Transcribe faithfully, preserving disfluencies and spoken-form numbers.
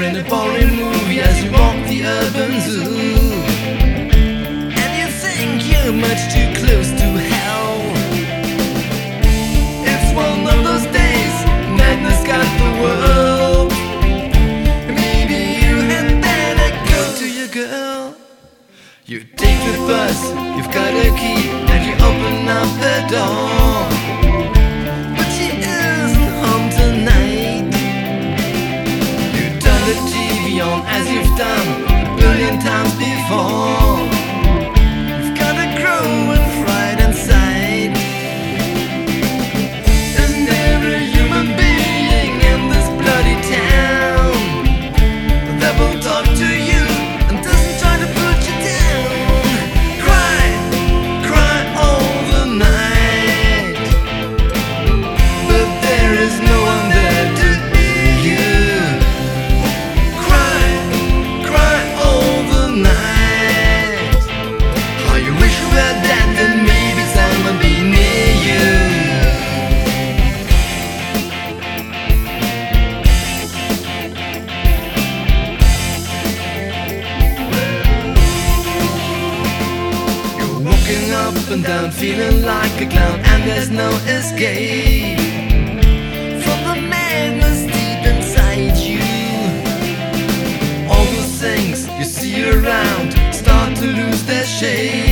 in a boring movie as you walk the urban zoo, and you think you're much too close to hell. It's one of those days, madness got the world. Maybe you had better go to your girl. You take the bus, you've got a key, and you open up the door, but she isn't home tonight. You turn the T V on as you've done a billion times before. You've got a growing fright inside. Isn't there a human being in this bloody town that will talk to you and doesn't try to put you down? Cry, cry all the night, but there is no one there to hear you. Cry, cry all the night. How you wish you were dead and maybe someone be near you. You're walking up and down feeling like a clown, and there's no escape from the madness deep inside you. All those things you see around start to lose their shape.